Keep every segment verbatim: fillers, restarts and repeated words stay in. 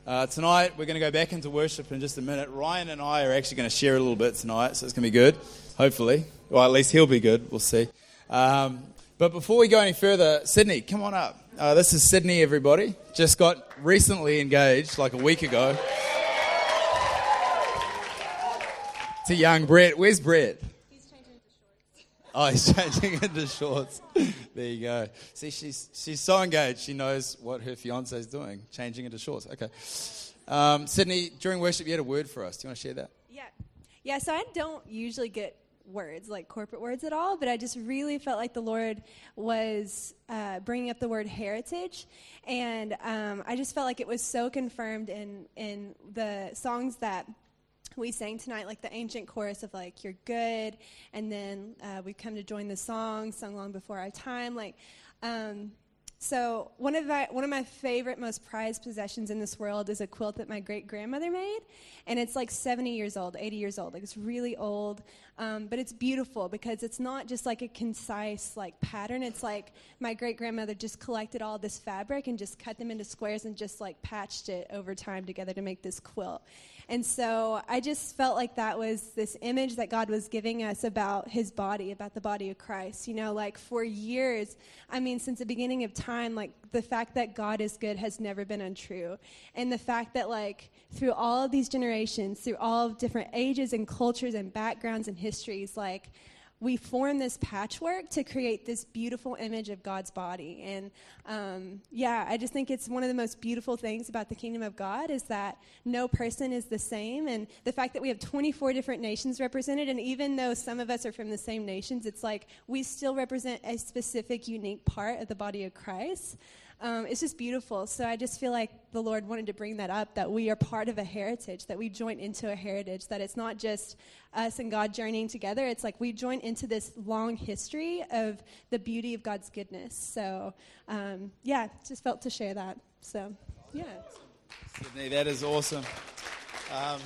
Uh, tonight, we're going to go back into worship in just a minute. Ryan and I are actually going to share a little bit tonight, so it's going to be good, hopefully. Well, at least he'll be good. We'll see. Um, but before we go any further, Sydney, come on up. Uh, this is Sydney, everybody. Just got recently engaged, like a week ago. To young Brett. Where's Brett? He's changing into shorts. Oh, he's changing into shorts. There you go. See, she's she's so engaged. She knows what her fiance is doing, changing into shorts. Okay. Um, Sydney, during worship, you had a word for us. Do you want to share that? Yeah. Yeah, so I don't usually get words, like corporate words at all, but I just really felt like the Lord was uh, bringing up the word heritage, and um, I just felt like it was so confirmed in, in the songs that we sang tonight, like the ancient chorus of like, you're good, and then uh, we come to join the song, sung long before our time, like, um, so one of my, one of my favorite, most prized possessions in this world is a quilt that my great-grandmother made, and it's like seventy years old, eighty years old, like it's really old, um, but it's beautiful because it's not just like a concise like pattern. It's like my great-grandmother just collected all this fabric and just cut them into squares and just like patched it over time together to make this quilt. And so I just felt like that was this image that God was giving us about his body, about the body of Christ. You know, like for years, I mean, since the beginning of time, like the fact that God is good has never been untrue. And the fact that like through all of these generations, through all of different ages and cultures and backgrounds and histories, like we form this patchwork to create this beautiful image of God's body. And um, yeah, I just think it's one of the most beautiful things about the kingdom of God is that no person is the same. And the fact that we have twenty-four different nations represented, and even though some of us are from the same nations, it's like we still represent a specific, unique part of the body of Christ. Um, it's just beautiful. So I just feel like the Lord wanted to bring that up, that we are part of a heritage, that we join into a heritage, that it's not just us and God journeying together. It's like we join into this long history of the beauty of God's goodness. So, um, yeah, just felt to share that. So, yeah. Sydney, that is awesome. Um,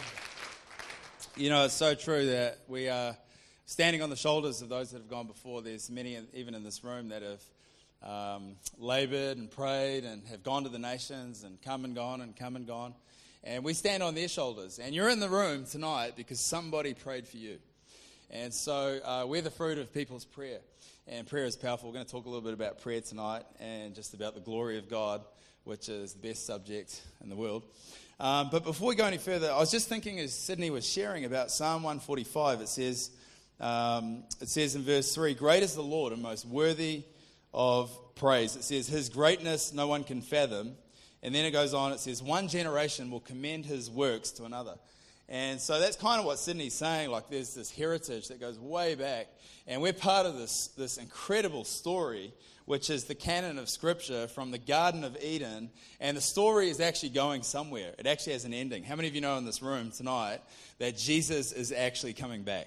you know, it's so true that we are standing on the shoulders of those that have gone before. There's many, even in this room, that have Um, labored and prayed and have gone to the nations and come and gone and come and gone. And we stand on their shoulders. And you're in the room tonight because somebody prayed for you. And so uh, we're the fruit of people's prayer. And prayer is powerful. We're going to talk a little bit about prayer tonight and just about the glory of God, which is the best subject in the world. Um, but before we go any further, I was just thinking as Sydney was sharing about Psalm one forty-five, it says, um, it says in verse three, "Great is the Lord and most worthy of praise." It says, "His greatness no one can fathom." And then it goes on, it says, "One generation will commend his works to another." And so that's kind of what Sydney's saying, like there's this heritage that goes way back. And we're part of this, this incredible story, which is the canon of Scripture from the Garden of Eden. And the story is actually going somewhere. It actually has an ending. How many of you know in this room tonight that Jesus is actually coming back?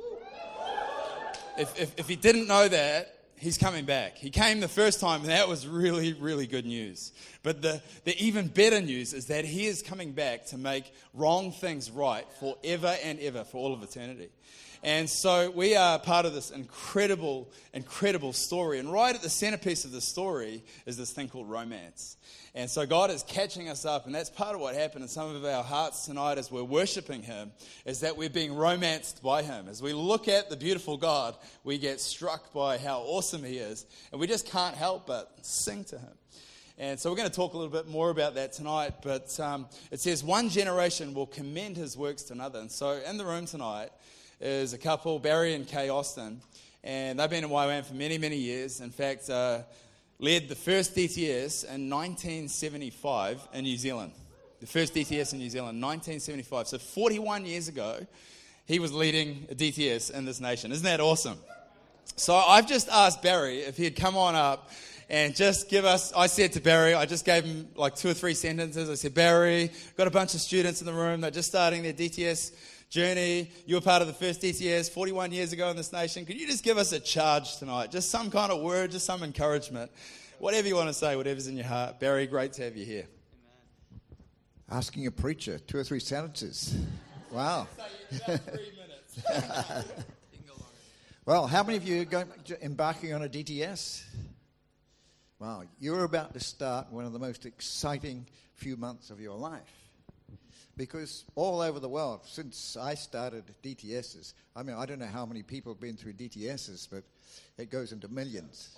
If, if, if you didn't know that, he's coming back. He came the first time, and that was really, really good news. But the, the even better news is that he is coming back to make wrong things right forever and ever, for all of eternity. And so we are part of this incredible, incredible story. And right at the centerpiece of the story is this thing called romance. And so God is catching us up, and that's part of what happened in some of our hearts tonight as we're worshiping him, is that we're being romanced by him. As we look at the beautiful God, we get struck by how awesome he is, and we just can't help but sing to him. And so we're going to talk a little bit more about that tonight, but um, it says one generation will commend his works to another. And so in the room tonight is a couple, Barry and Kay Austin, and they've been in Y WAM for many, many years. In fact, uh, led the first D T S in nineteen seventy-five in New Zealand. The first D T S in New Zealand, nineteen seventy-five. So forty-one years ago, he was leading a D T S in this nation. Isn't that awesome? So I've just asked Barry if he'd come on up and just give us, I said to Barry, I just gave him like two or three sentences. I said, "Barry, got a bunch of students in the room. They're just starting their D T S journey. You were part of the first D T S forty-one years ago in this nation. Could you just give us a charge tonight? Just some kind of word, just some encouragement. Whatever you want to say, whatever's in your heart." Barry, great to have you here. Asking a preacher, two or three sentences. Wow. three minutes. Well, how many of you are going, embarking on a D T S? Wow, you're about to start one of the most exciting few months of your life. Because all over the world, since I started D T S's, I mean, I don't know how many people have been through D T S's, but it goes into millions.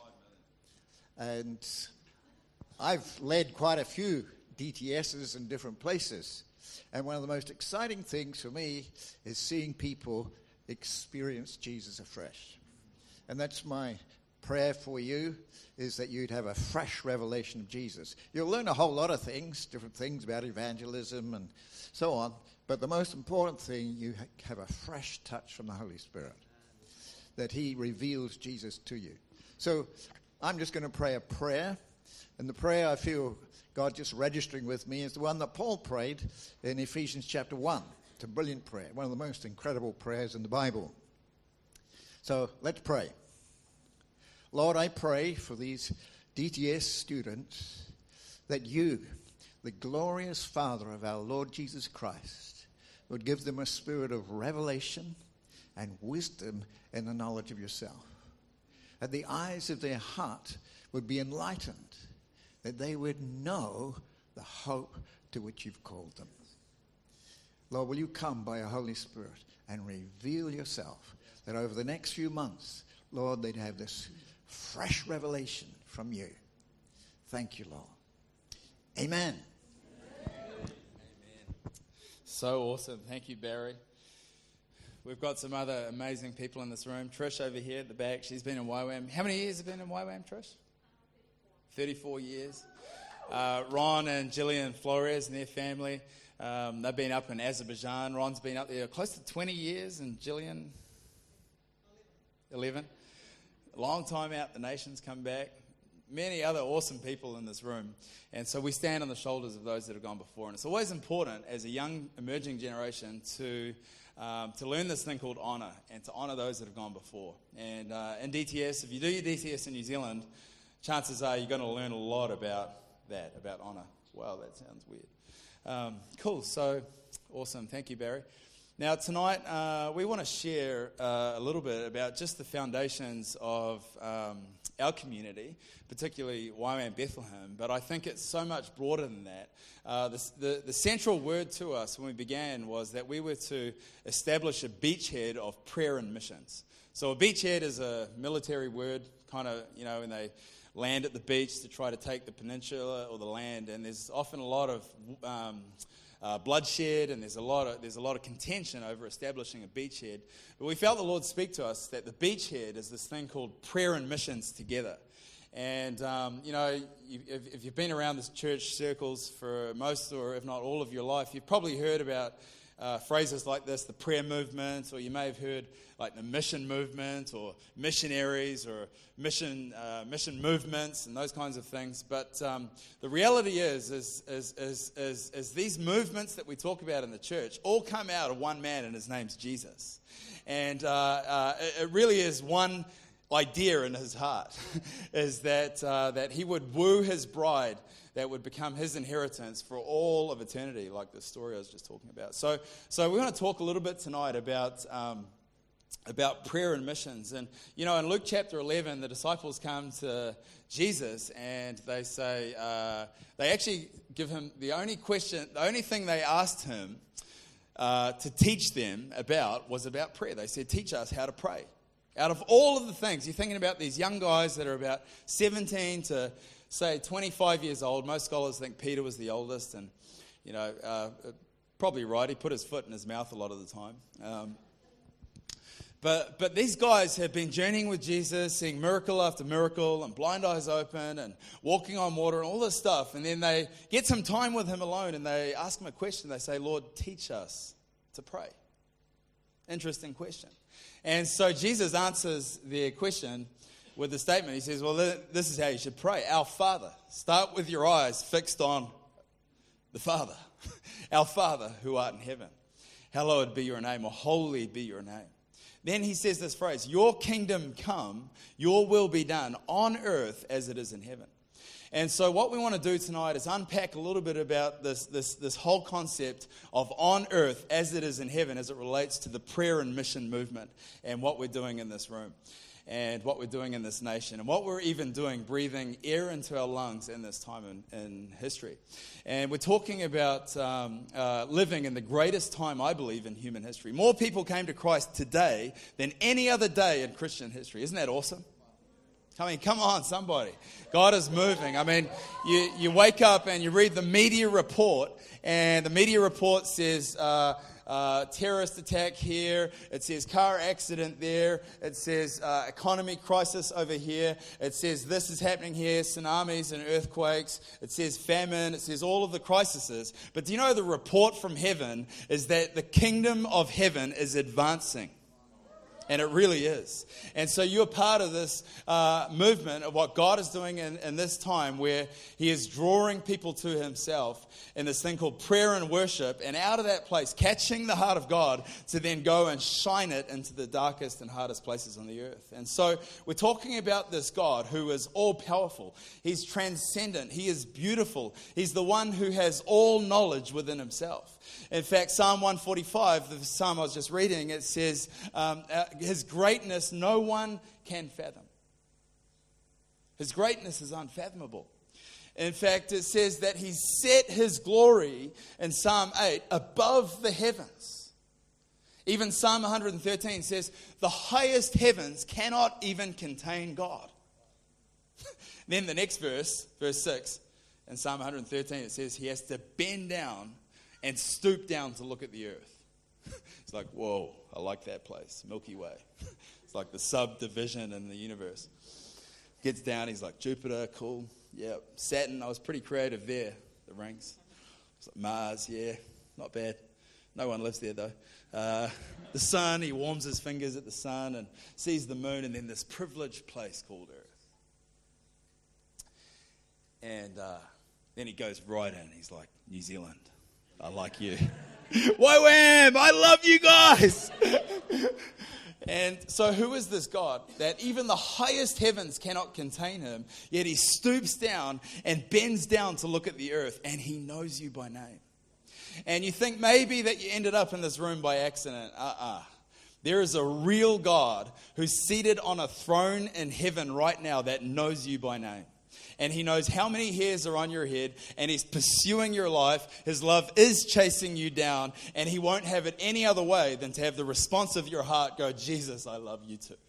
And I've led quite a few D T S's in different places. And one of the most exciting things for me is seeing people experience Jesus afresh. And that's my prayer for you, is that you'd have a fresh revelation of Jesus. You'll learn a whole lot of things, different things about evangelism and so on, but the most important thing, you ha- have a fresh touch from the Holy Spirit, that he reveals Jesus to you. So I'm just going to pray a prayer, and the prayer I feel God just registering with me is the one that Paul prayed in Ephesians chapter one. It's a brilliant prayer, one of the most incredible prayers in the Bible. So let's pray. Lord, I pray for these D T S students that you, the glorious Father of our Lord Jesus Christ, would give them a spirit of revelation and wisdom in the knowledge of yourself. That the eyes of their heart would be enlightened, that they would know the hope to which you've called them. Lord, will you come by your Holy Spirit and reveal yourself, that over the next few months, Lord, they'd have this fresh revelation from you. Thank you, Lord. Amen. Amen. So awesome. Thank you, Barry. We've got some other amazing people in this room. Trish over here at the back, she's been in Y WAM. How many years have you been in Y WAM, Trish? thirty-four years. Uh, Ron and Gillian Flores and their family, um, they've been up in Azerbaijan. Ron's been up there close to twenty years, and Gillian, eleven. A long time out, the nations come back. Many other awesome people in this room. And so we stand on the shoulders of those that have gone before. And it's always important as a young emerging generation to um, to learn this thing called honour, and to honour those that have gone before. And uh, in D T S, if you do your D T S in New Zealand, chances are you're going to learn a lot about that, about honour. Wow, that sounds weird. Um, cool, so awesome. Thank you, Barry. Now, tonight, uh, we want to share uh, a little bit about just the foundations of um, our community, particularly Y WAM Bethlehem, but I think it's so much broader than that. Uh, the, the, the central word to us when we began was that we were to establish a beachhead of prayer and missions. So a beachhead is a military word, kind of, you know, when they land at the beach to try to take the peninsula or the land, and there's often a lot of um, uh, bloodshed, and there's a lot of there's a lot of contention over establishing a beachhead. But we felt the Lord speak to us that the beachhead is this thing called prayer and missions together. And um, you know, you, if, if you've been around this church circles for most, or if not all of your life, you've probably heard about Uh, phrases like this, the prayer movement, or you may have heard like the mission movement, or missionaries, or mission uh, mission movements, and those kinds of things. But um, the reality is, is, is, is, is, is these movements that we talk about in the church all come out of one man, and his name's Jesus. And uh, uh, it really is one idea in his heart, is that uh, that he would woo his bride, that would become his inheritance for all of eternity, like the story I was just talking about. So, so we're going to talk a little bit tonight about um, about prayer and missions. And you know, in Luke chapter eleven, the disciples come to Jesus and they say uh, they actually give him the only question, the only thing they asked him uh, to teach them about was about prayer. They said, "Teach us how to pray." Out of all of the things, you're thinking about these young guys that are about seventeen to say twenty-five years old. Most scholars think Peter was the oldest, and you know, uh, probably right. He put his foot in his mouth a lot of the time. Um, but but these guys have been journeying with Jesus, seeing miracle after miracle, and blind eyes open, and walking on water, and all this stuff. And then they get some time with him alone, and they ask him a question. They say, "Lord, teach us to pray." Interesting question. And so Jesus answers their question with the statement. He says, well, this is how you should pray. Our Father. Start with your eyes fixed on the Father. Our Father who art in heaven. Hallowed be your name, or holy be your name. Then he says this phrase, your kingdom come, your will be done on earth as it is in heaven. And so what we want to do tonight is unpack a little bit about this, this, this whole concept of on earth as it is in heaven, as it relates to the prayer and mission movement and what we're doing in this room. and what we're doing in this nation, and what we're even doing, breathing air into our lungs in this time in, in history. And we're talking about um, uh, living in the greatest time, I believe, in human history. More people came to Christ today than any other day in Christian history. Isn't that awesome? I mean, come on, somebody. God is moving. I mean, you, you wake up and you read the media report, and the media report says, uh, Uh, terrorist attack here. It says car accident there. It says uh, economy crisis over here. It says this is happening here, tsunamis and earthquakes. It says famine. It says all of the crises. But do you know the report from heaven is that the kingdom of heaven is advancing? And it really is. And so you're part of this uh, movement of what God is doing in, in this time, where he is drawing people to himself in this thing called prayer and worship. And out of that place, catching the heart of God to then go and shine it into the darkest and hardest places on the earth. And so we're talking about this God who is all powerful. He's transcendent. He is beautiful. He's the one who has all knowledge within himself. In fact, Psalm one forty-five, the psalm I was just reading, it says, um, uh, his greatness no one can fathom. His greatness is unfathomable. In fact, it says that he set his glory in Psalm eight above the heavens. Even Psalm one thirteen says, the highest heavens cannot even contain God. Then the next verse, verse six, in Psalm one thirteen, it says he has to bend down and stoop down to look at the earth. It's like, whoa, I like that place, Milky Way. It's like the subdivision in the universe. Gets down, he's like, Jupiter, cool. Yeah, Saturn, I was pretty creative there, the rings. It's like Mars, yeah, not bad. No one lives there, though. Uh, the sun, he warms his fingers at the sun and sees the moon, and then this privileged place called Earth. And uh, then he goes right in. He's like, New Zealand, I like you. Wham! I love you guys. And so who is this God that even the highest heavens cannot contain him, yet he stoops down and bends down to look at the earth, and he knows you by name? And you think maybe that you ended up in this room by accident. Uh-uh. There is a real God who's seated on a throne in heaven right now that knows you by name. And he knows how many hairs are on your head, and he's pursuing your life. His love is chasing you down, and he won't have it any other way than to have the response of your heart go, Jesus, I love you too.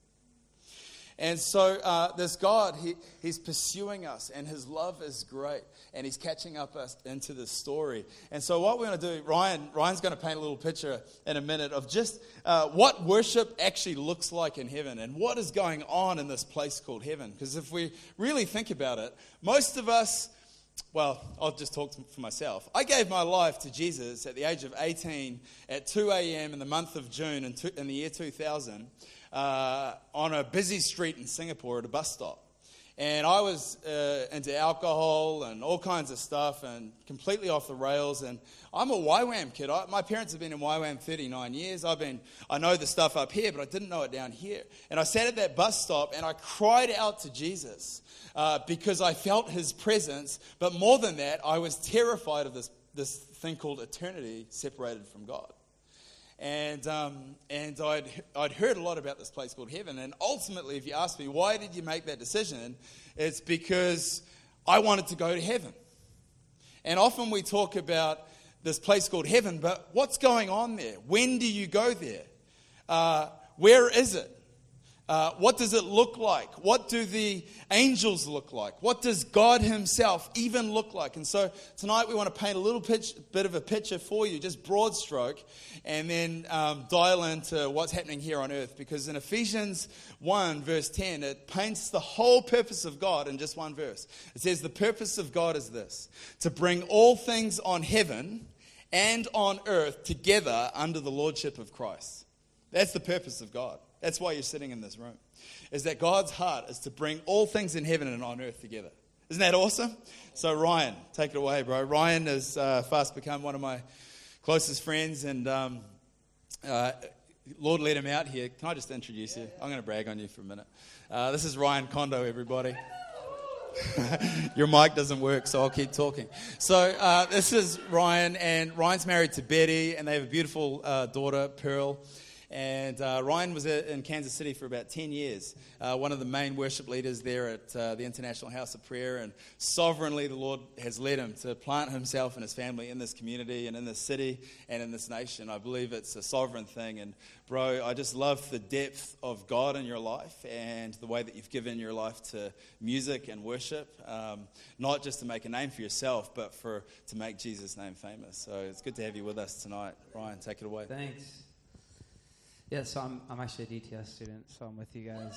And so uh, this God, he, he's pursuing us, and his love is great, and he's catching up us into this story. And so what we're going to do, Ryan, Ryan's going to paint a little picture in a minute of just uh, what worship actually looks like in heaven and what is going on in this place called heaven. Because if we really think about it, most of us, well, I'll just talk for myself. I gave my life to Jesus at the age of eighteen at two a.m. in the month of June in, two, in the year two thousand. Uh, on a busy street in Singapore at a bus stop. And I was uh, into alcohol and all kinds of stuff and completely off the rails. And I'm a Y WAM kid. I, my parents have been in Y WAM thirty-nine years. I've been, I know the stuff up here, but I didn't know it down here. And I sat at that bus stop and I cried out to Jesus uh, because I felt his presence. But more than that, I was terrified of this, this thing called eternity separated from God. And um, and I'd I'd heard a lot about this place called heaven. And ultimately, if you ask me, why did you make that decision? It's because I wanted to go to heaven. And often we talk about this place called heaven, but what's going on there? When do you go there? Uh, where is it? Uh, what does it look like? What do the angels look like? What does God himself even look like? And so tonight we want to paint a little pitch, bit of a picture for you, just broad stroke, and then um, dial into what's happening here on earth. Because in Ephesians one verse ten, it paints the whole purpose of God in just one verse. It says the purpose of God is this: to bring all things on heaven and on earth together under the lordship of Christ. That's the purpose of God. That's why you're sitting in this room. Is that God's heart is to bring all things in heaven and on earth together. Isn't that awesome? So Ryan, take it away, bro. Ryan has uh, fast become one of my closest friends, and um, uh, Lord led him out here. Can I just introduce you? I'm going to brag on you for a minute. Uh, this is Ryan Kondo, everybody. Your mic doesn't work, so I'll keep talking. So uh, this is Ryan, and Ryan's married to Betty, and they have a beautiful uh, daughter, Pearl. And uh, Ryan was in Kansas City for about ten years, uh, one of the main worship leaders there at uh, the International House of Prayer. And sovereignly, the Lord has led him to plant himself and his family in this community and in this city and in this nation. I believe it's a sovereign thing. And bro, I just love the depth of God in your life and the way that you've given your life to music and worship, um, not just to make a name for yourself, but for to make Jesus' name famous. So it's good to have you with us tonight. Ryan, take it away. Thanks. Yeah, so I'm I'm actually a D T S student, so I'm with you guys.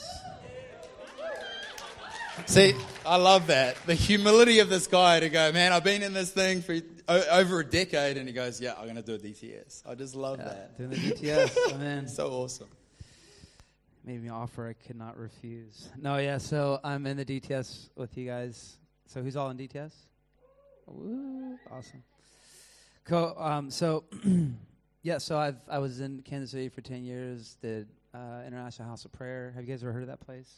See, I love that. The humility of this guy to go, man, I've been in this thing for o- over a decade, and he goes, yeah, I'm going to do a D T S. I just love Yeah, that. doing the D T S, I'm in. So awesome. Made me an offer I could not refuse. No, yeah, so I'm in the D T S with you guys. So who's all in D T S? Woo, awesome. Cool. Um, so, yeah, so I've I was in Kansas City for ten years, did uh, International House of Prayer. Have you guys ever heard of that place?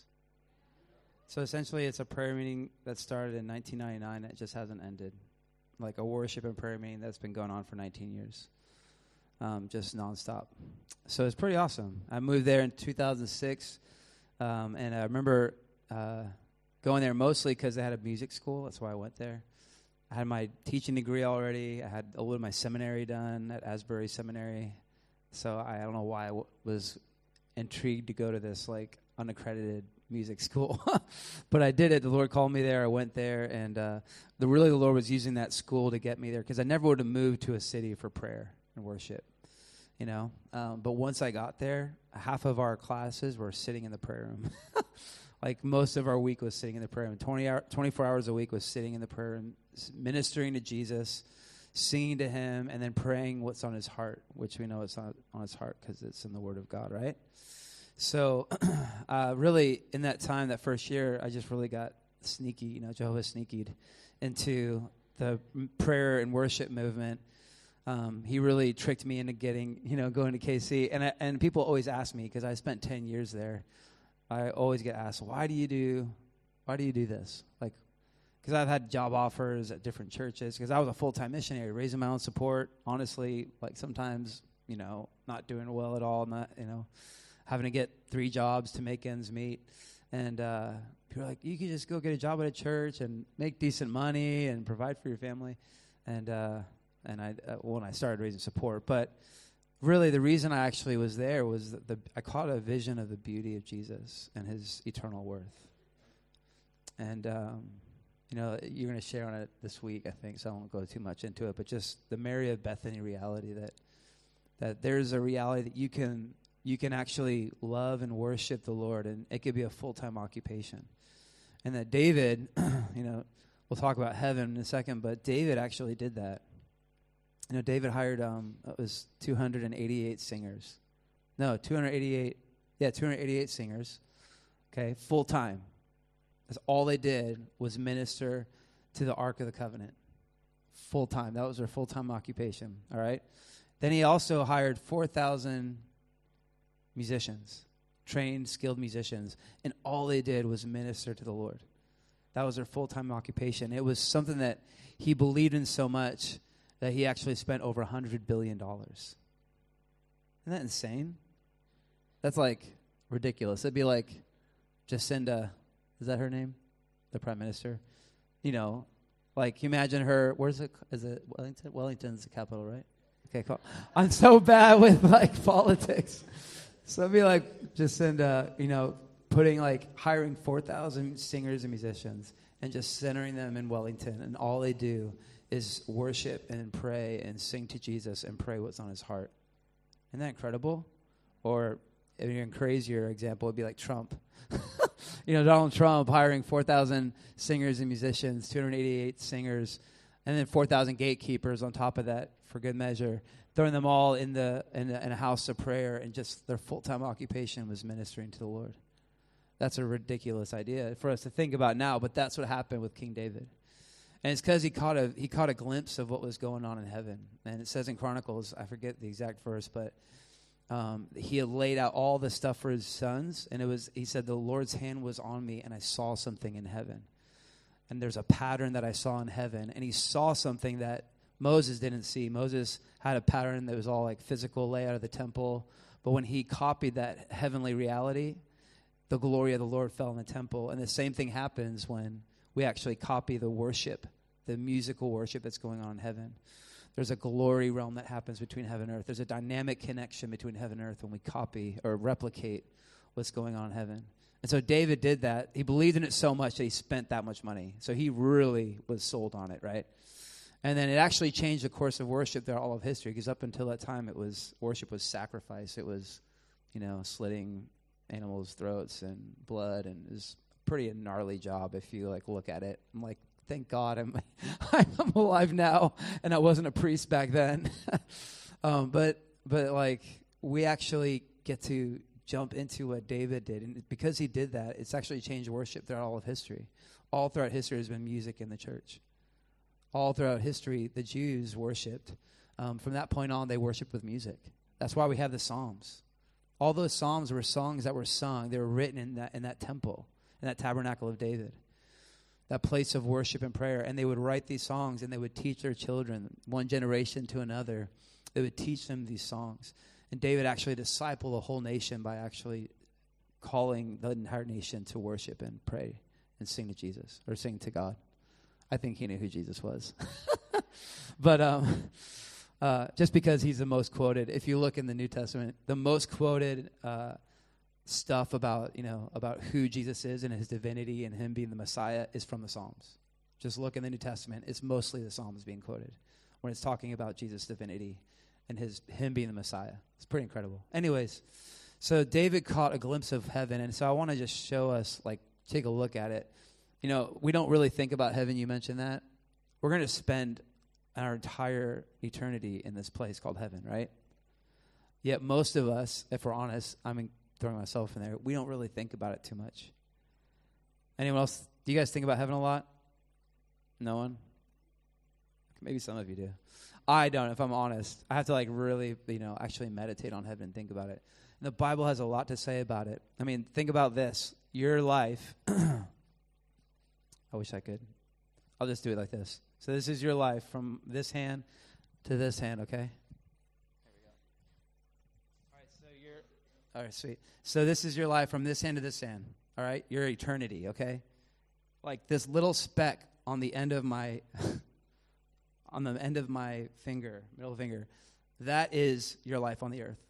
So essentially it's a prayer meeting that started in nineteen ninety-nine that just hasn't ended. Like a worship and prayer meeting that's been going on for nineteen years. Um, just nonstop. So it's pretty awesome. I moved there in two thousand six, um, and I remember uh, going there mostly because they had a music school. That's why I went there. I had my teaching degree already. I had a little of my seminary done at Asbury Seminary. So I, I don't know why I w- was intrigued to go to this like unaccredited music school. But I did it. The Lord called me there. I went there, and uh, the really the Lord was using that school to get me there because I never would have moved to a city for prayer and worship, you know. Um, but once I got there, half of our classes were sitting in the prayer room. Like most of our week was sitting in the prayer room. twenty hour, twenty-four hours a week was sitting in the prayer room, ministering to Jesus, singing to him, and then praying what's on his heart, which we know it's on, on his heart because it's in the Word of God, right? So uh, really, in that time, that first year, I just really got sneaky, you know, Jehovah sneakied into the m- prayer and worship movement. Um, he really tricked me into getting, you know, going to K C. And I, and people always ask me, because I spent ten years there, I always get asked, why do you do, why do you do this? Like, because I've had job offers at different churches, because I was a full-time missionary, raising my own support, honestly, like sometimes, you know, not doing well at all, not, you know, having to get three jobs to make ends meet. And uh, people are like, you could just go get a job at a church and make decent money and provide for your family. And uh, and I uh, when I started raising support. But really the reason I actually was there was that the, I caught a vision of the beauty of Jesus and his eternal worth. And, um, you know, you're going to share on it this week, I think, so I won't go too much into it. But just the Mary of Bethany reality that that there's a reality that you can you can actually love and worship the Lord, and it could be a full-time occupation. And that David, you know, we'll talk about heaven in a second, but David actually did that. You know, David hired, um, it was two hundred eighty-eight singers. No, two hundred eighty-eight, yeah, two hundred eighty-eight singers, okay, full-time. That's all they did was minister to the Ark of the Covenant, full-time. That was their full-time occupation, all right? Then he also hired four thousand musicians, trained, skilled musicians, and all they did was minister to the Lord. That was their full-time occupation. It was something that he believed in so much that he actually spent over one hundred billion dollars. Isn't that insane? That's like ridiculous. It'd be like Jacinda, is that her name? The prime minister? You know, like imagine her, where's it, is it Wellington? Wellington's the capital, right? Okay, cool. I'm so bad with like politics. So it'd be like Jacinda, you know, putting like hiring four thousand singers and musicians and just centering them in Wellington, and all they do is worship and pray and sing to Jesus and pray what's on his heart. Isn't that incredible? Or if you're in crazier example, it'd be like Trump. You know, Donald Trump hiring four thousand singers and musicians, two hundred eighty-eight singers, and then four thousand gatekeepers on top of that for good measure, throwing them all in the in, the, in a house of prayer, and just their full-time occupation was ministering to the Lord. That's a ridiculous idea for us to think about now, but that's what happened with King David. And it's because he caught a he caught a glimpse of what was going on in heaven. And it says in Chronicles, I forget the exact verse, but um, he had laid out all the stuff for his sons. And it was he said, the Lord's hand was on me, and I saw something in heaven. And there's a pattern that I saw in heaven. And he saw something that Moses didn't see. Moses had a pattern that was all like physical layout of the temple. But when he copied that heavenly reality, the glory of the Lord fell in the temple. And the same thing happens when we actually copy the worship, the musical worship that's going on in heaven. There's a glory realm that happens between heaven and earth. There's a dynamic connection between heaven and earth when we copy or replicate what's going on in heaven. And so David did that. He believed in it so much that he spent that much money. So he really was sold on it, right? And then it actually changed the course of worship throughout all of history, because up until that time, it was worship was sacrifice. It was, you know, slitting animals' throats and blood, and it was a pretty gnarly job if you like look at it. I'm like, thank God I'm I'm alive now, and I wasn't a priest back then. um, but but like we actually get to jump into what David did, and because he did that, it's actually changed worship throughout all of history. All throughout history has been music in the church. All throughout history, the Jews worshipped. Um, from that point on, they worshiped with music. That's why we have the Psalms. All those Psalms were songs that were sung. They were written in that in that temple, in that tabernacle of David, that place of worship and prayer. And they would write these songs, and they would teach their children, one generation to another. They would teach them these songs. And David actually discipled the whole nation by actually calling the entire nation to worship and pray and sing to Jesus, or sing to God. I think he knew who Jesus was. But um, uh, just because he's the most quoted, if you look in the New Testament, the most quoted uh, stuff about, you know, about who Jesus is and his divinity and him being the Messiah is from the Psalms. Just look in the New Testament. It's mostly the Psalms being quoted when it's talking about Jesus' divinity and his him being the Messiah. It's pretty incredible. Anyways, so David caught a glimpse of heaven, and so I want to just show us, like, take a look at it. You know, we don't really think about heaven. You mentioned that. We're going to spend our entire eternity in this place called heaven, right? Yet most of us, if we're honest, I'm throwing myself in there, we don't really think about it too much. Anyone else? Do you guys think about heaven a lot? No one? Maybe some of you do. I don't, if I'm honest. I have to, like, really, you know, actually meditate on heaven and think about it. And the Bible has a lot to say about it. I mean, think about this. Your life... I wish I could. I'll just do it like this. So this is your life from this hand to this hand, okay? There we go. All right, so you're... All right, sweet. So this is your life from this hand to this hand, all right? Your eternity, okay? Like this little speck on the end of my... on the end of my finger, middle finger, that is your life on the earth.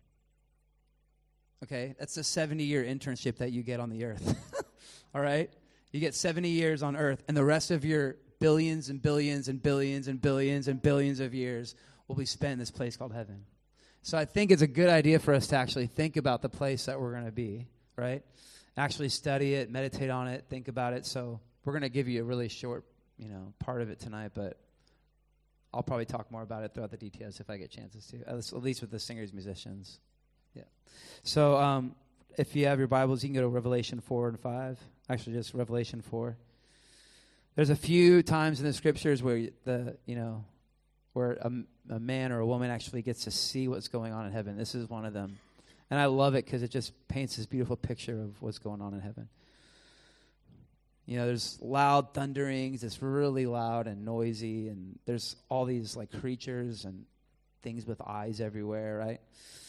Okay? That's a seventy-year internship that you get on the earth, all right? You get seventy years on earth, and the rest of your billions and billions and billions and billions and billions of years will be spent in this place called heaven. So I think it's a good idea for us to actually think about the place that we're going to be, right? Actually study it, meditate on it, think about it. So we're going to give you a really short, you know, part of it tonight, but I'll probably talk more about it throughout the D T S if I get chances to, at least with the singers, musicians. Yeah. So um, if you have your Bibles, you can go to Revelation four and five. Actually, just Revelation four. There's a few times in the scriptures where the you know, where a, a man or a woman actually gets to see what's going on in heaven. This is one of them, and I love it because it just paints this beautiful picture of what's going on in heaven. You know, there's loud thunderings. It's really loud and noisy, and there's all these like creatures and things with eyes everywhere. Right?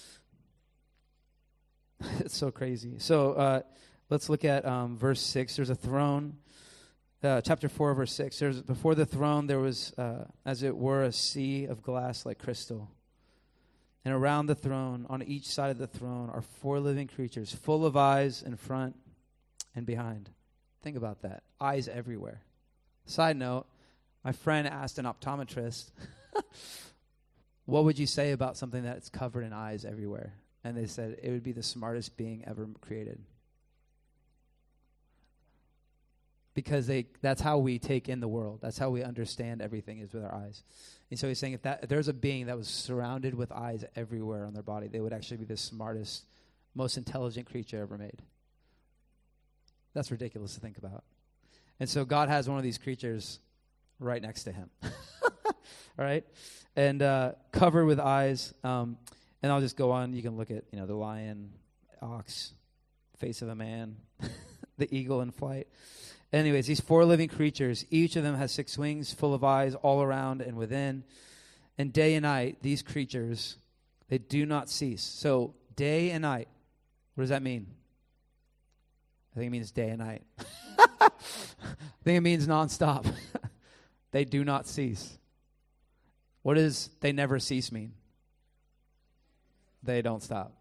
It's so crazy. So. Uh, Let's look at um, verse six. There's a throne, uh, chapter four, verse six. There's before the throne there was, uh, as it were, a sea of glass like crystal. And around the throne, on each side of the throne, are four living creatures, full of eyes in front and behind. Think about that. Eyes everywhere. Side note, my friend asked an optometrist, what would you say about something that's covered in eyes everywhere? And they said it would be the smartest being ever created. Because they that's how we take in the world. That's how we understand everything, is with our eyes. And so he's saying if, that, if there's a being that was surrounded with eyes everywhere on their body, they would actually be the smartest, most intelligent creature ever made. That's ridiculous to think about. And so God has one of these creatures right next to him. All right? And uh, covered with eyes. Um, and I'll just go on. You can look at, you know, the lion, ox, face of a man, the eagle in flight. Anyways, these four living creatures, each of them has six wings, full of eyes all around and within. And day and night, these creatures, they do not cease. So day and night. What does that mean? I think it means day and night. I think it means nonstop. They do not cease. What does they never cease mean? They don't stop.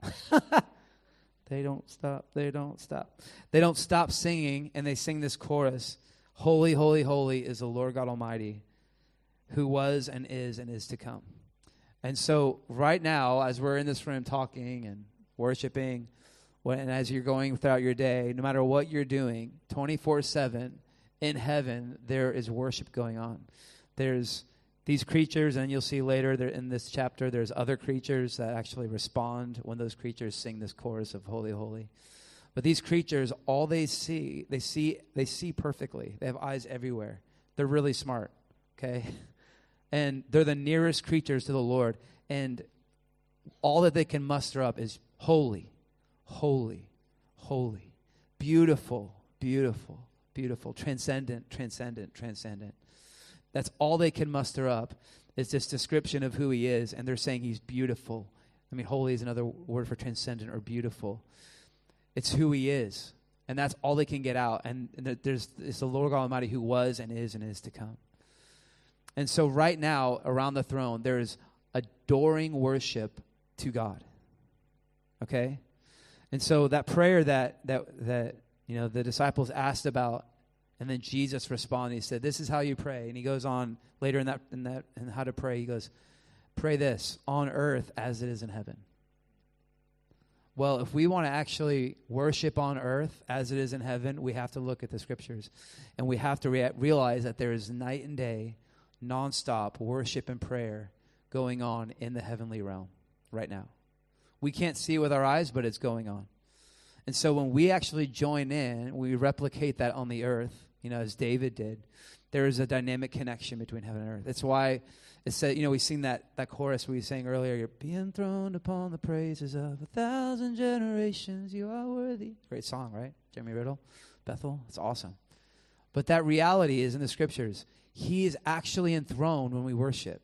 They don't stop. They don't stop. They don't stop singing, and they sing this chorus. Holy, holy, holy is the Lord God Almighty, who was and is and is to come. And so right now, as we're in this room talking and worshiping, when, and as you're going throughout your day, no matter what you're doing, twenty-four seven in heaven, there is worship going on. There's these creatures, and you'll see later there in this chapter, there's other creatures that actually respond when those creatures sing this chorus of holy, holy. But these creatures, all they see, they see, they see perfectly. They have eyes everywhere. They're really smart, okay? And they're the nearest creatures to the Lord. And all that they can muster up is holy, holy, holy, beautiful, beautiful, beautiful, transcendent, transcendent, transcendent. That's all they can muster up is this description of who he is. And they're saying he's beautiful. I mean, holy is another word for transcendent or beautiful. It's who he is. And that's all they can get out. And, and there's it's the Lord God Almighty who was and is and is to come. And so right now, around the throne, there is adoring worship to God. Okay? And so that prayer that that that you know the disciples asked about, and then Jesus responded. He said, "This is how you pray." And he goes on later in that in that in how to pray. He goes, "Pray this on earth as it is in heaven." Well, if we want to actually worship on earth as it is in heaven, we have to look at the scriptures, and we have to rea- realize that there is night and day, nonstop worship and prayer going on in the heavenly realm right now. We can't see it with our eyes, but it's going on. And so when we actually join in, we replicate that on the earth, you know, as David did. There is a dynamic connection between heaven and earth. That's why it said, you know, we sing that, that chorus we sang earlier, "You're being throned upon the praises of a thousand generations, you are worthy." Great song, right? Jeremy Riddle, Bethel. It's awesome. But that reality is in the scriptures. He is actually enthroned when we worship.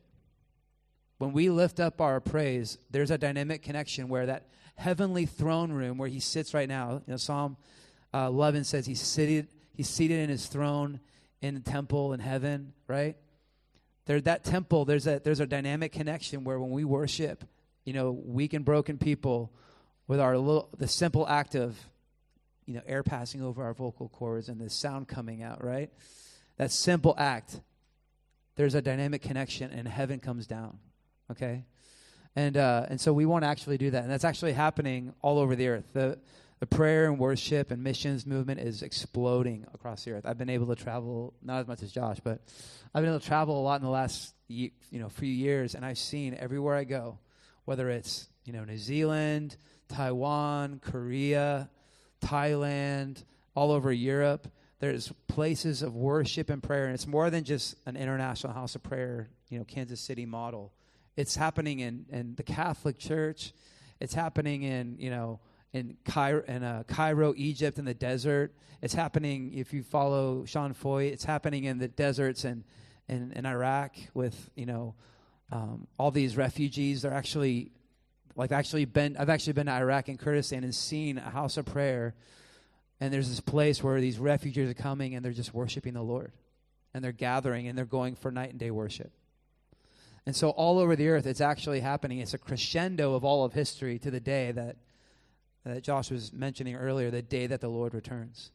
When we lift up our praise, there's a dynamic connection where that heavenly throne room where he sits right now, you know, Psalm uh, eleven says he's seated, he's seated in his throne in the temple in heaven, right? There, that temple, there's a there's a dynamic connection where when we worship, you know, weak and broken people, with our little the simple act of, you know, air passing over our vocal cords and the sound coming out, right? That simple act, there's a dynamic connection, and heaven comes down, okay? And uh, and so we want to actually do that, and that's actually happening all over the earth. The the prayer and worship and missions movement is exploding across the earth. I've been able to travel, not as much as Josh, but I've been able to travel a lot in the last you know few years, and I've seen everywhere I go, whether it's you know New Zealand, Taiwan, Korea, Thailand, all over Europe. There's places of worship and prayer, and it's more than just an international house of prayer, you know, Kansas City model. It's happening in, in the Catholic Church. It's happening in, you know, in Cairo, in uh, Cairo, Egypt, in the desert. It's happening, if you follow Sean Foy, it's happening in the deserts in, in, in Iraq with, you know, um, all these refugees. They're actually, like, actually been, I've actually been to Iraq and Kurdistan and seen a house of prayer. And there's this place where these refugees are coming and they're just worshiping the Lord. And they're gathering and they're going for night and day worship. And so all over the earth, it's actually happening. It's a crescendo of all of history to the day that, that Josh was mentioning earlier, the day that the Lord returns.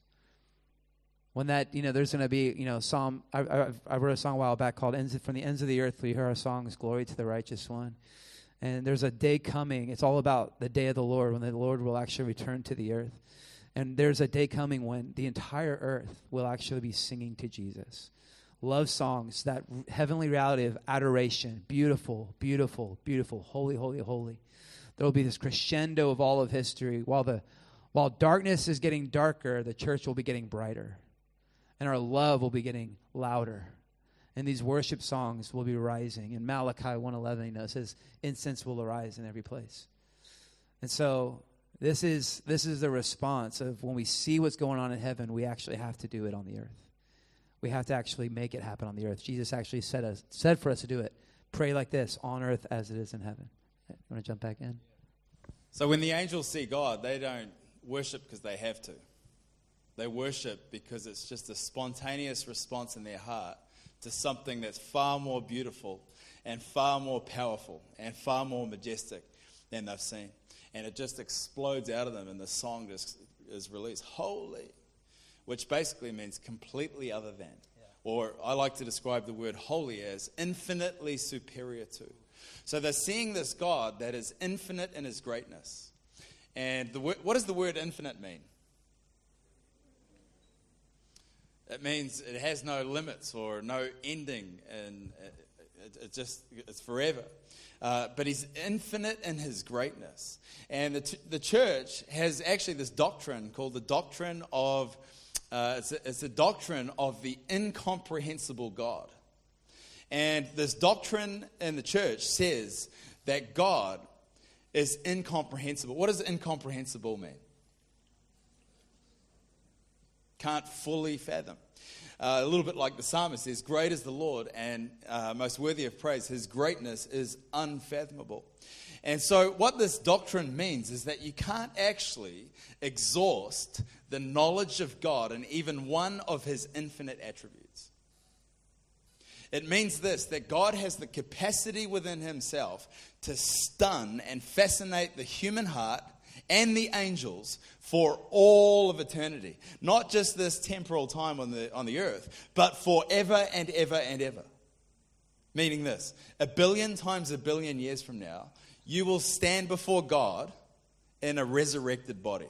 When that, you know, there's going to be, you know, Psalm, I, I, I wrote a song a while back called Ends, From the Ends of the Earth We Hear Our Songs, Glory to the Righteous One. And there's a day coming. It's all about the day of the Lord, when the Lord will actually return to the earth. And there's a day coming when the entire earth will actually be singing to Jesus. Love songs, that heavenly reality of adoration, beautiful, beautiful, beautiful, holy, holy, holy. There will be this crescendo of all of history. While the while darkness is getting darker, the church will be getting brighter. And our love will be getting louder. And these worship songs will be rising. In Malachi one eleven, you know, it says, incense will arise in every place. And so This is this is the response of when we see what's going on in heaven, we actually have to do it on the earth. We have to actually make it happen on the earth. Jesus actually said us said for us to do it. Pray like this, on earth as it is in heaven. You want to jump back in? So when the angels see God, they don't worship because they have to. They worship because it's just a spontaneous response in their heart to something that's far more beautiful and far more powerful and far more majestic than they've seen. And it just explodes out of them, and the song just is released, holy, which basically means completely other than. Yeah. Or I like to describe the word holy as infinitely superior to. So they're seeing this God that is infinite in his greatness. And the word, what does the word infinite mean? It means it has no limits or no ending, and it, it just it's forever. Uh, but he's infinite in his greatness. And the, t- the church has actually this doctrine called the doctrine of, uh, it's, a, it's a doctrine of the incomprehensible God. And this doctrine in the church says that God is incomprehensible. What does incomprehensible mean? Can't fully fathom. Uh, a little bit like the psalmist says, great is the Lord and uh, most worthy of praise. His greatness is unfathomable. And so what this doctrine means is that you can't actually exhaust the knowledge of God and even one of his infinite attributes. It means this, that God has the capacity within himself to stun and fascinate the human heart and the angels for all of eternity. Not just this temporal time on the on the earth, but forever and ever and ever. Meaning this, a billion times a billion years from now, you will stand before God in a resurrected body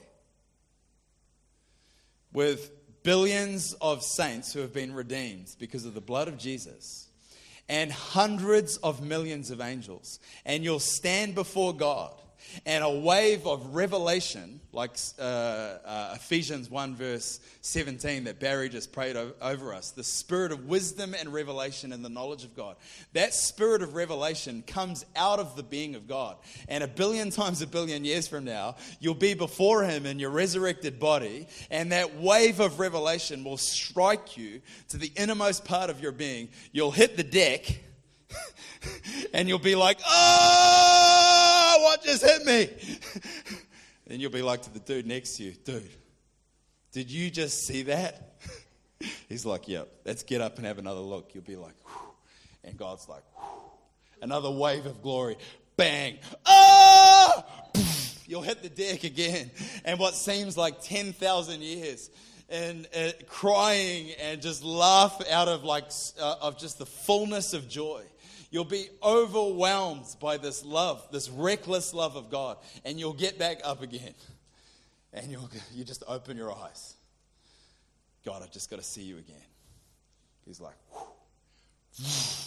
with billions of saints who have been redeemed because of the blood of Jesus and hundreds of millions of angels. And you'll stand before God. And a wave of revelation, like uh, uh, Ephesians one verse seventeen that Barry just prayed o- over us, the spirit of wisdom and revelation and the knowledge of God. That spirit of revelation comes out of the being of God. And a billion times a billion years from now, you'll be before him in your resurrected body, and that wave of revelation will strike you to the innermost part of your being. You'll hit the deck, and you'll be like, oh, what just hit me? Then you'll be like to the dude next to you, dude, did you just see that? He's like, yep, let's get up and have another look. You'll be like, whew. And God's like, whew. Another wave of glory, bang, oh! You'll hit the deck again. And what seems like ten thousand years and uh, crying and just laugh out of like uh, of just the fullness of joy. You'll be overwhelmed by this love, this reckless love of God. And you'll get back up again. And you'll you just open your eyes. God, I've just got to see you again. He's like, whew.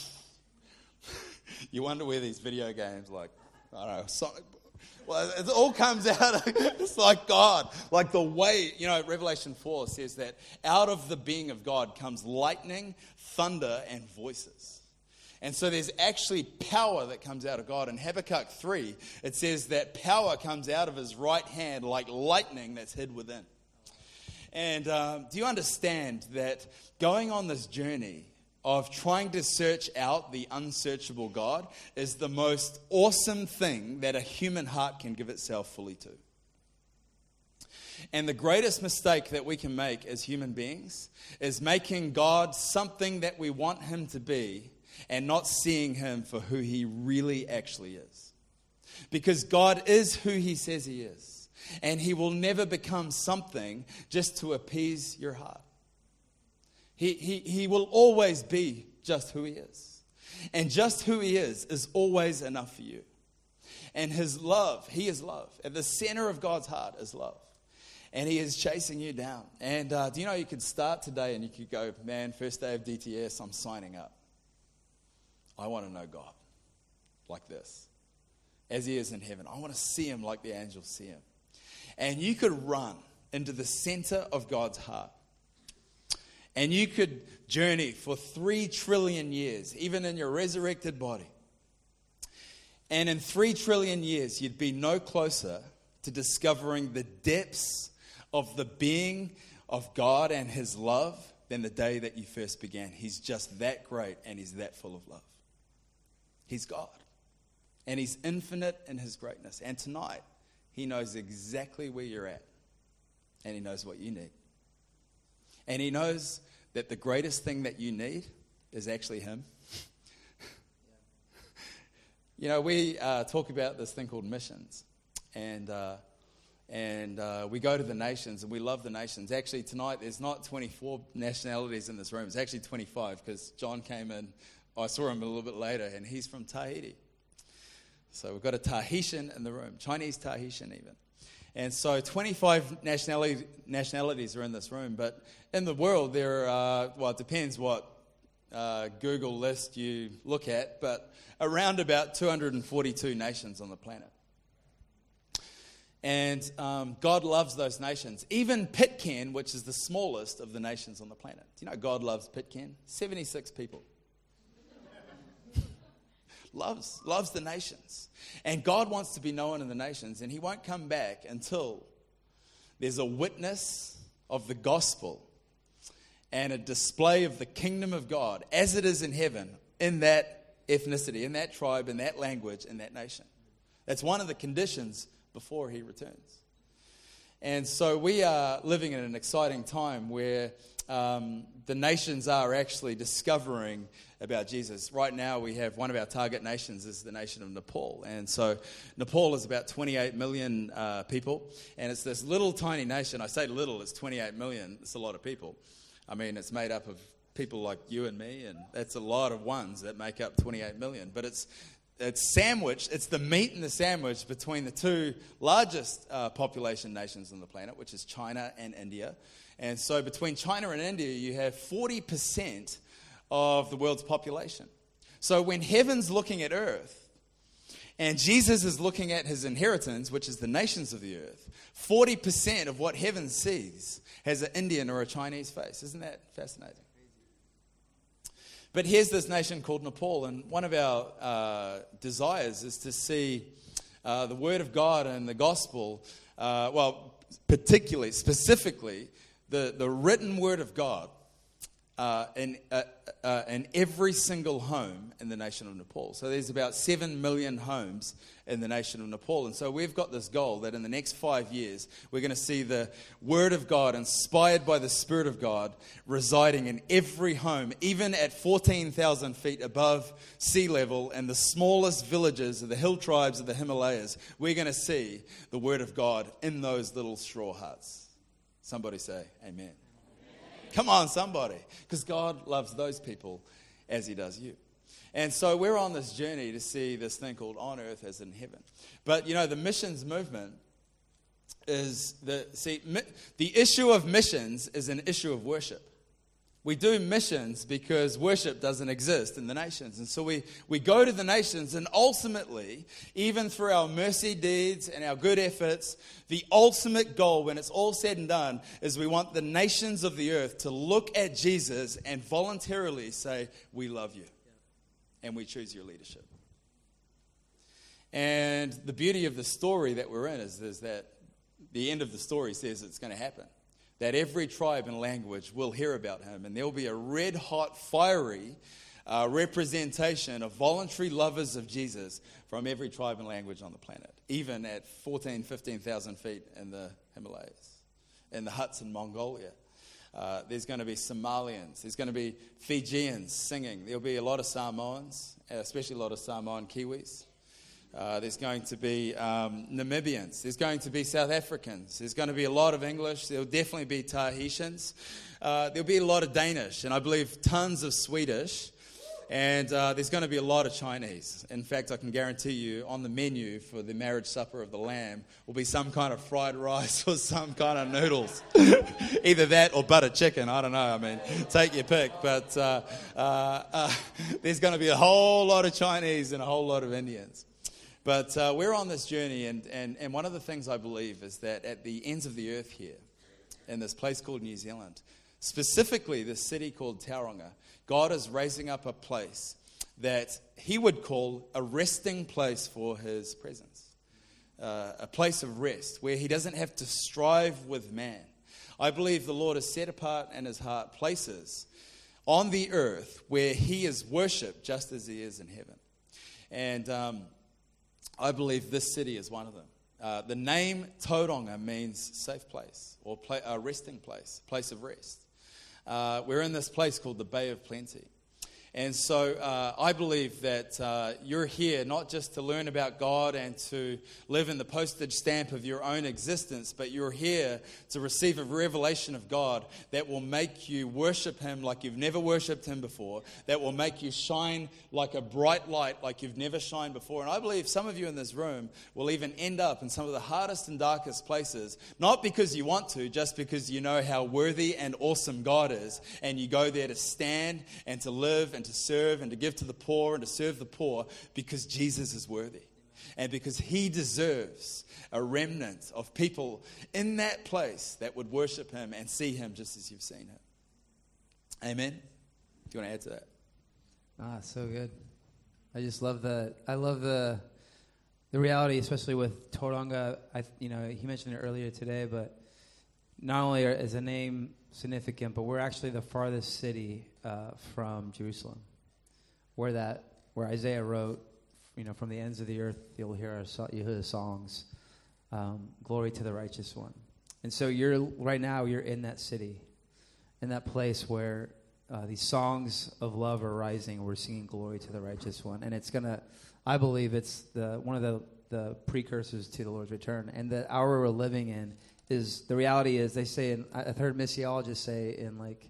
You wonder where these video games like, I don't know, Sonic, well, it all comes out, it's like God. Like the way, you know, Revelation four says that out of the being of God comes lightning, thunder, and voices. And so there's actually power that comes out of God. In Habakkuk three, it says that power comes out of his right hand like lightning that's hid within. And um, do you understand that going on this journey of trying to search out the unsearchable God is the most awesome thing that a human heart can give itself fully to? And the greatest mistake that we can make as human beings is making God something that we want him to be and not seeing him for who he really actually is. Because God is who he says he is. And he will never become something just to appease your heart. He, he, he will always be just who he is. And just who he is is always enough for you. And his love, he is love. At the center of God's heart is love. And he is chasing you down. And uh, do you know you could start today and you could go, man, first day of D T S, I'm signing up. I want to know God like this, as he is in heaven. I want to see him like the angels see him. And you could run into the center of God's heart. And you could journey for three trillion years, even in your resurrected body. And in three trillion years, you'd be no closer to discovering the depths of the being of God and his love than the day that you first began. He's just that great and he's that full of love. He's God. And he's infinite in his greatness. And tonight, He knows exactly where you're at. And he knows what you need. And he knows that the greatest thing that you need is actually him. You know, we uh, talk about this thing called missions. And uh, and uh, we go to the nations, and we love the nations. Actually, tonight, there's not twenty-four nationalities in this room. It's actually twenty-five, because John came in. I saw him a little bit later, and he's from Tahiti. So we've got a Tahitian in the room, Chinese Tahitian even. And so twenty-five nationality, nationalities are in this room. But in the world, there are, well, it depends what uh, Google list you look at, but around about two hundred forty-two nations on the planet. And um, God loves those nations. Even Pitcairn, which is the smallest of the nations on the planet. Do you know God loves Pitcairn? seventy-six people. loves, loves the nations. And God wants to be known in the nations, and he won't come back until there's a witness of the gospel and a display of the kingdom of God as it is in heaven in that ethnicity, in that tribe, in that language, in that nation. That's one of the conditions before he returns. And so we are living in an exciting time where um, the nations are actually discovering about Jesus. Right now we have one of our target nations is the nation of Nepal. And so Nepal is about twenty-eight million uh, people. And it's this little tiny nation. I say little, it's twenty-eight million. It's a lot of people. I mean, it's made up of people like you and me, and that's a lot of ones that make up twenty-eight million. But it's It's sandwiched, it's the meat in the sandwich between the two largest uh, population nations on the planet, which is China and India. And so between China and India, you have forty percent of the world's population. So when heaven's looking at earth, and Jesus is looking at his inheritance, which is the nations of the earth, forty percent of what heaven sees has an Indian or a Chinese face. Isn't that fascinating? But here's this nation called Nepal, and one of our uh, desires is to see uh, the Word of God and the Gospel, uh, well, particularly, specifically, the, the written Word of God uh, in, uh, uh, in every single home in the nation of Nepal. So there's about seven million homes in the nation of Nepal. And so we've got this goal that in the next five years, we're going to see the Word of God, inspired by the Spirit of God, residing in every home, even at fourteen thousand feet above sea level and the smallest villages of the hill tribes of the Himalayas. We're going to see the Word of God in those little straw huts. Somebody say amen. Amen. Come on, somebody. Because God loves those people as he does you. And so we're on this journey to see this thing called on earth as in heaven. But, you know, the missions movement is, the see, mi- the issue of missions is an issue of worship. We do missions because worship doesn't exist in the nations. And so we, we go to the nations, and ultimately, even through our mercy deeds and our good efforts, the ultimate goal, when it's all said and done, is we want the nations of the earth to look at Jesus and voluntarily say, we love you. And we choose your leadership. And the beauty of the story that we're in is, is that the end of the story says it's going to happen. That every tribe and language will hear about him. And there will be a red-hot, fiery uh, representation of voluntary lovers of Jesus from every tribe and language on the planet. Even at fourteen, fifteen thousand feet in the Himalayas. In the huts in Mongolia. Uh, there's going to be Somalians. There's going to be Fijians singing. There'll be a lot of Samoans, especially a lot of Samoan Kiwis. Uh, there's going to be um, Namibians. There's going to be South Africans. There's going to be a lot of English. There'll definitely be Tahitians. Uh, there'll be a lot of Danish, and I believe tons of Swedish. And uh, there's going to be a lot of Chinese. In fact, I can guarantee you on the menu for the marriage supper of the Lamb will be some kind of fried rice or some kind of noodles. Either that or butter chicken. I don't know. I mean, take your pick. But uh, uh, uh, there's going to be a whole lot of Chinese and a whole lot of Indians. But uh, we're on this journey, and, and, and one of the things I believe is that at the ends of the earth here, in this place called New Zealand, specifically this city called Tauranga, God is raising up a place that he would call a resting place for his presence. Uh, a place of rest where he doesn't have to strive with man. I believe the Lord has set apart in his heart places on the earth where he is worshipped just as he is in heaven. And um, I believe this city is one of them. Uh, the name Tauranga means safe place or pla- uh, resting place, place of rest. Uh, we're in this place called the Bay of Plenty. And so uh, I believe that uh, you're here not just to learn about God and to live in the postage stamp of your own existence, but you're here to receive a revelation of God that will make you worship Him like you've never worshipped Him before, that will make you shine like a bright light like you've never shined before. And I believe some of you in this room will even end up in some of the hardest and darkest places, not because you want to, just because you know how worthy and awesome God is, and you go there to stand and to live and to serve and to give to the poor and to serve the poor because Jesus is worthy and because He deserves a remnant of people in that place that would worship Him and see Him just as you've seen Him. Amen? Do you want to add to that? Ah, so good. I just love the, I love the, the reality, especially with Tauranga. I, you know, he mentioned it earlier today, but not only is a name significant, but we're actually the farthest city uh, from Jerusalem, where that where Isaiah wrote, you know, from the ends of the earth you'll hear our so, you hear the songs, um, glory to the righteous one. And so you're right now you're in that city, in that place where uh, these songs of love are rising. We're singing glory to the righteous one, and it's gonna. I believe it's the one of the the precursors to the Lord's return, and the hour we're living in. Is the reality is they say, in, I've heard missiologists say in like,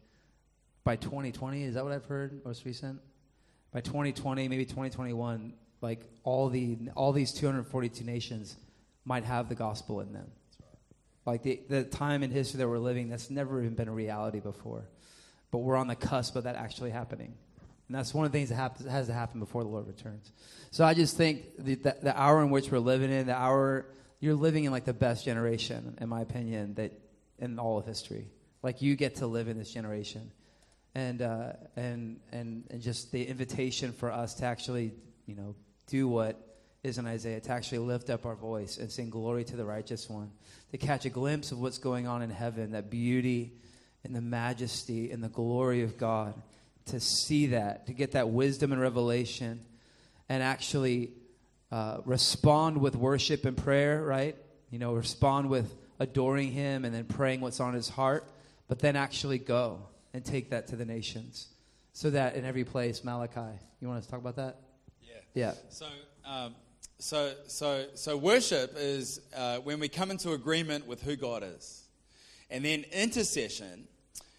by twenty twenty, is that what I've heard most recent? By twenty twenty, maybe twenty twenty-one, like all the all these two hundred forty-two nations might have the gospel in them. Like the, the time in history that we're living, that's never even been a reality before. But we're on the cusp of that actually happening. And that's one of the things that happens, has to happen before the Lord returns. So I just think the, the, the hour in which we're living in, the hour... You're living in like the best generation, in my opinion, that in all of history. Like you get to live in this generation, and uh, and and and just the invitation for us to actually, you know, do what is in Isaiah, to actually lift up our voice and sing glory to the righteous one, to catch a glimpse of what's going on in heaven, that beauty and the majesty and the glory of God, to see that, to get that wisdom and revelation, and actually. Uh, respond with worship and prayer, right? You know, respond with adoring Him and then praying what's on His heart, but then actually go and take that to the nations so that in every place, Malachi, you want us to talk about that? Yeah. Yeah. So, um, so, so, so worship is uh, when we come into agreement with who God is. And then intercession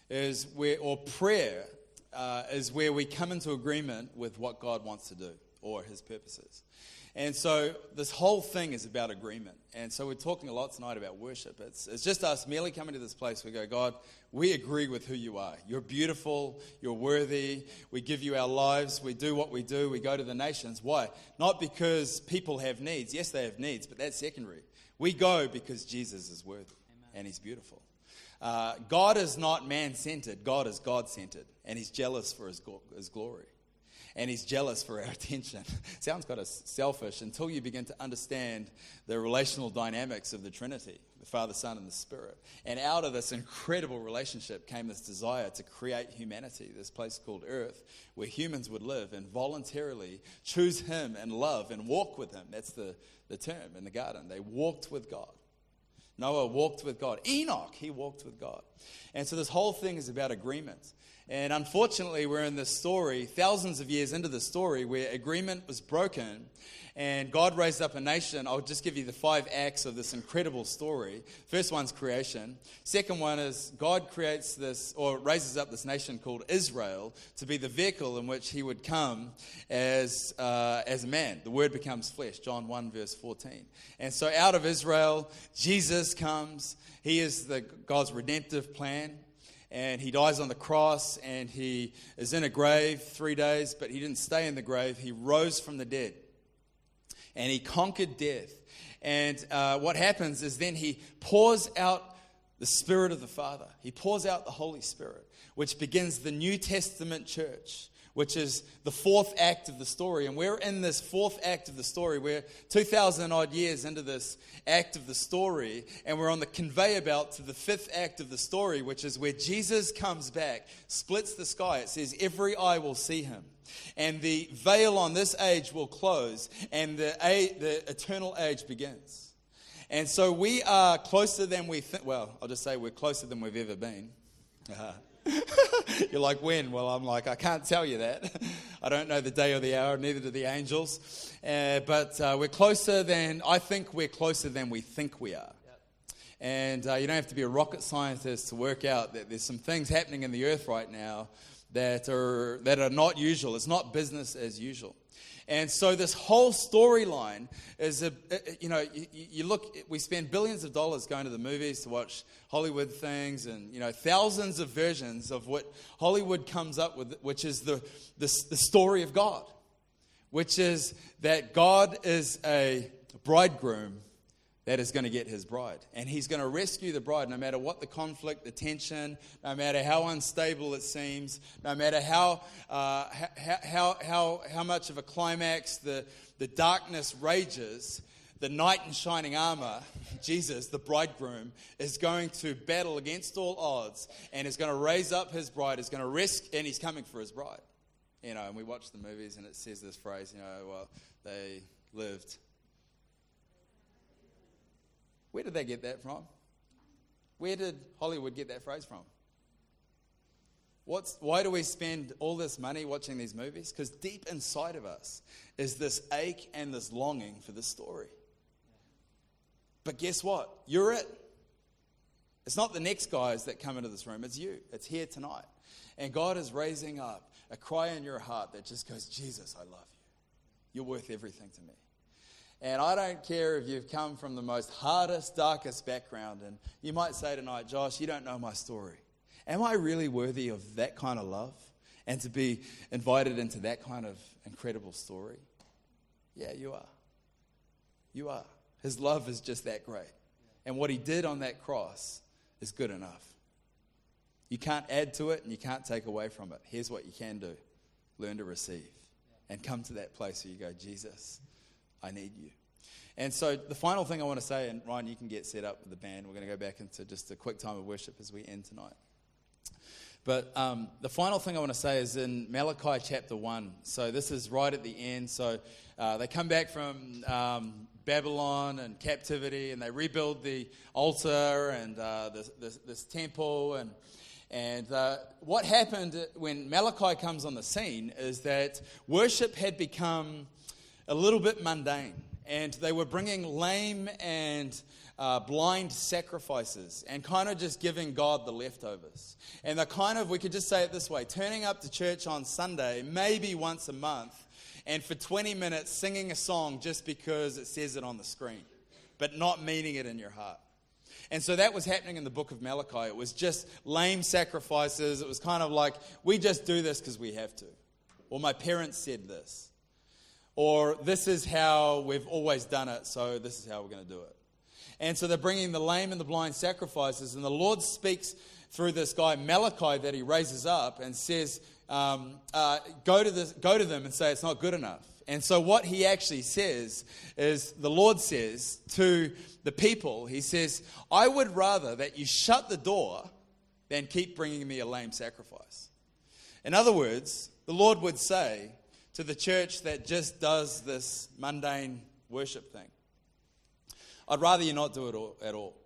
is where, or prayer uh, is where we come into agreement with what God wants to do or His purposes. And so this whole thing is about agreement. And so we're talking a lot tonight about worship. It's, it's just us merely coming to this place. We go, God, we agree with who you are. You're beautiful. You're worthy. We give you our lives. We do what we do. We go to the nations. Why? Not because people have needs. Yes, they have needs, but that's secondary. We go because Jesus is worthy. Amen. And He's beautiful. Uh, God is not man-centered. God is God-centered. And He's jealous for His, his glory. And He's jealous for our attention. Sounds kind of selfish until you begin to understand the relational dynamics of the Trinity, the Father, Son, and the Spirit. And out of this incredible relationship came this desire to create humanity, this place called Earth, where humans would live and voluntarily choose Him and love and walk with Him. That's the, the term in the garden. They walked with God. Noah walked with God. Enoch, he walked with God. And so this whole thing is about agreement. And unfortunately, we're in this story, thousands of years into the story, where agreement was broken and God raised up a nation. I'll just give you the five acts of this incredible story. First one's creation. Second one is God creates this, or raises up this nation called Israel to be the vehicle in which He would come as, uh, as a man. The Word becomes flesh, John one verse fourteen. And so out of Israel, Jesus comes. He is the God's redemptive plan. And He dies on the cross, and He is in a grave three days, but He didn't stay in the grave. He rose from the dead, and He conquered death. And uh, what happens is then He pours out the Spirit of the Father. He pours out the Holy Spirit, which begins the New Testament church, which is the fourth act of the story. And we're in this fourth act of the story. We're two thousand odd years into this act of the story, and we're on the conveyor belt to the fifth act of the story, which is where Jesus comes back, splits the sky. It says, every eye will see Him. And the veil on this age will close, and the, the eternal age begins. And so we are closer than we think. Well, I'll just say we're closer than we've ever been. You're like, when? Well, I'm like, I can't tell you that. I don't know the day or the hour, neither do the angels. Uh, but uh, we're closer than, I think we're closer than we think we are. Yep. And uh, you don't have to be a rocket scientist to work out that there's some things happening in the earth right now that are that are not usual. It's not business as usual. And so this whole storyline is, a, you know, you, you look, we spend billions of dollars going to the movies to watch Hollywood things and, you know, thousands of versions of what Hollywood comes up with, which is the, the, the story of God, which is that God is a bridegroom that is going to get his bride. And he's going to rescue the bride no matter what the conflict, the tension, no matter how unstable it seems, no matter how uh, how, how how how much of a climax the, the darkness rages, the knight in shining armor, Jesus, the bridegroom, is going to battle against all odds and is going to raise up his bride, is going to rescue, and he's coming for his bride. You know, and we watch the movies and it says this phrase, you know, well, they lived. Where did they get that from? Where did Hollywood get that phrase from? What's, why do we spend all this money watching these movies? Because deep inside of us is this ache and this longing for this story. But guess what? You're it. It's not the next guys that come into this room. It's you. It's here tonight. And God is raising up a cry in your heart that just goes, Jesus, I love you. You're worth everything to me. And I don't care if you've come from the most hardest, darkest background. And you might say tonight, Josh, you don't know my story. Am I really worthy of that kind of love? And to be invited into that kind of incredible story? Yeah, you are. You are. His love is just that great. And what he did on that cross is good enough. You can't add to it and you can't take away from it. Here's what you can do. Learn to receive. And come to that place where you go, Jesus, I need you. And so the final thing I want to say, and Ryan, you can get set up with the band. We're going to go back into just a quick time of worship as we end tonight. But um, the final thing I want to say is in Malachi chapter one. So this is right at the end. So uh, they come back from um, Babylon and captivity, and they rebuild the altar and uh, this, this, this temple. And And uh, what happened when Malachi comes on the scene is that worship had become a little bit mundane, and they were bringing lame and uh, blind sacrifices and kind of just giving God the leftovers. And they're kind of, we could just say it this way, turning up to church on Sunday, maybe once a month, and for twenty minutes singing a song just because it says it on the screen, but not meaning it in your heart. And so that was happening in the book of Malachi. It was just lame sacrifices. It was kind of like, we just do this because we have to. Or my parents said this. Or this is how we've always done it, so this is how we're going to do it. And so they're bringing the lame and the blind sacrifices. And the Lord speaks through this guy, Malachi, that he raises up and says, um, uh, go to this, go to them and say it's not good enough. And so what he actually says is, the Lord says to the people, he says, I would rather that you shut the door than keep bringing me a lame sacrifice. In other words, the Lord would say to the church that just does this mundane worship thing, I'd rather you not do it all, at all.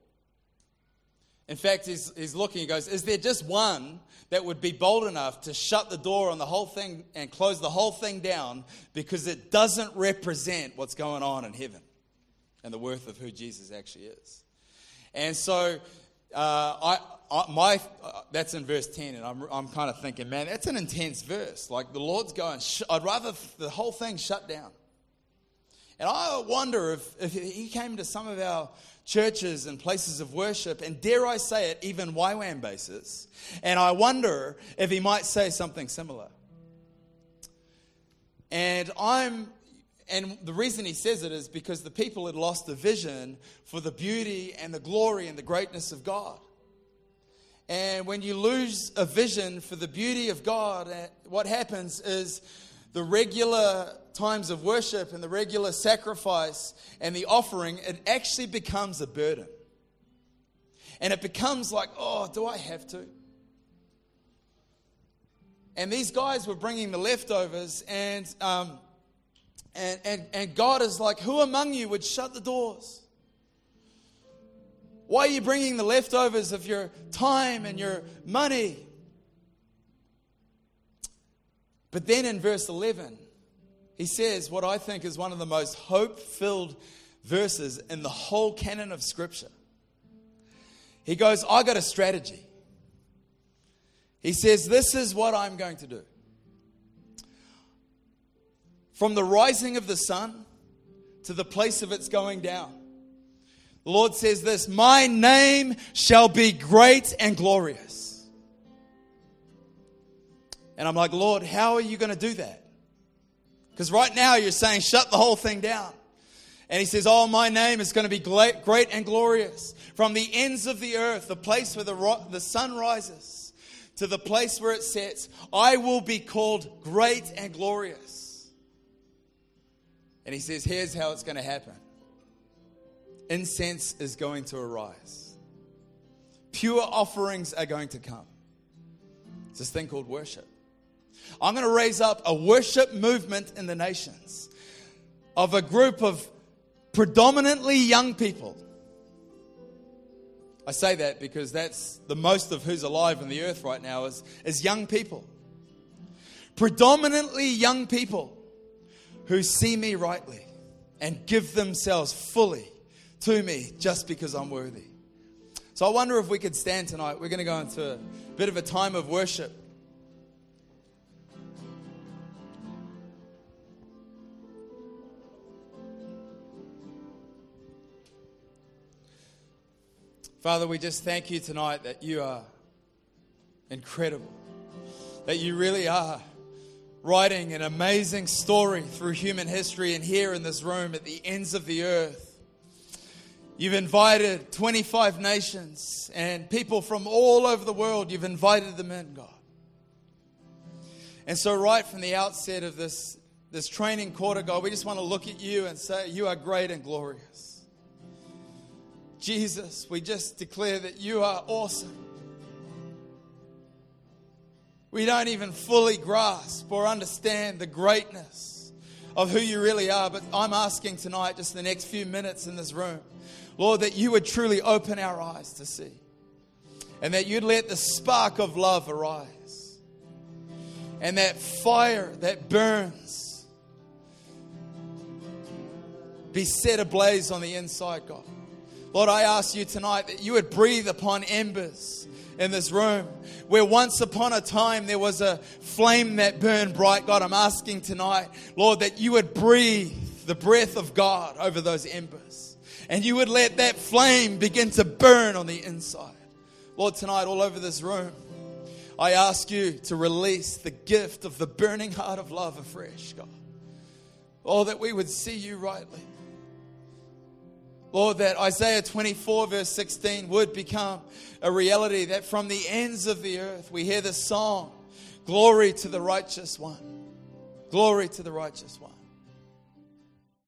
In fact, he's, he's looking, he goes, is there just one that would be bold enough to shut the door on the whole thing and close the whole thing down because it doesn't represent what's going on in heaven and the worth of who Jesus actually is? And so, uh, I, I, my uh, that's in verse ten, and I'm, I'm kind of thinking, man, that's an intense verse. Like the Lord's going, sh- I'd rather the whole thing shut down. And I wonder if, if he came to some of our churches and places of worship, and dare I say it, even Y WAM bases, and I wonder if he might say something similar. And I'm, and the reason he says it is because the people had lost the vision for the beauty and the glory and the greatness of God. And when you lose a vision for the beauty of God, what happens is the regular times of worship and the regular sacrifice and the offering, it actually becomes a burden. And it becomes like, oh, do I have to? And these guys were bringing the leftovers, and um, and, and, and God is like, who among you would shut the doors? Why are you bringing the leftovers of your time and your money? But then in verse eleven, he says what I think is one of the most hope-filled verses in the whole canon of Scripture. He goes, I got a strategy. He says, this is what I'm going to do. From the rising of the sun to the place of its going down, the Lord says this, my name shall be great and glorious. And I'm like, Lord, how are you going to do that? Because right now you're saying, shut the whole thing down. And he says, oh, my name is going to be great and glorious. From the ends of the earth, the place where the, the sun rises, to the place where it sets, I will be called great and glorious. And he says, here's how it's going to happen. Incense is going to arise. Pure offerings are going to come. It's this thing called worship. I'm going to raise up a worship movement in the nations of a group of predominantly young people. I say that because that's the most of who's alive on the earth right now is, is young people. Predominantly young people who see me rightly and give themselves fully to me just because I'm worthy. So I wonder if we could stand tonight. We're going to go into a bit of a time of worship. Father, we just thank you tonight that you are incredible, that you really are writing an amazing story through human history, and here in this room at the ends of the earth, you've invited twenty-five nations and people from all over the world. You've invited them in, God. And so right from the outset of this, this training quarter, God, we just want to look at you and say, you are great and glorious. Jesus, we just declare that you are awesome. We don't even fully grasp or understand the greatness of who you really are, but I'm asking tonight, just the next few minutes in this room, Lord, that you would truly open our eyes to see, and that you'd let the spark of love arise, and that fire that burns be set ablaze on the inside, God. Lord, I ask you tonight that you would breathe upon embers in this room where once upon a time there was a flame that burned bright. God, I'm asking tonight, Lord, that you would breathe the breath of God over those embers, and you would let that flame begin to burn on the inside. Lord, tonight all over this room, I ask you to release the gift of the burning heart of love afresh, God. Oh, that we would see you rightly. Lord, that Isaiah twenty-four verse sixteen would become a reality, that from the ends of the earth we hear the song, glory to the righteous one. Glory to the righteous one.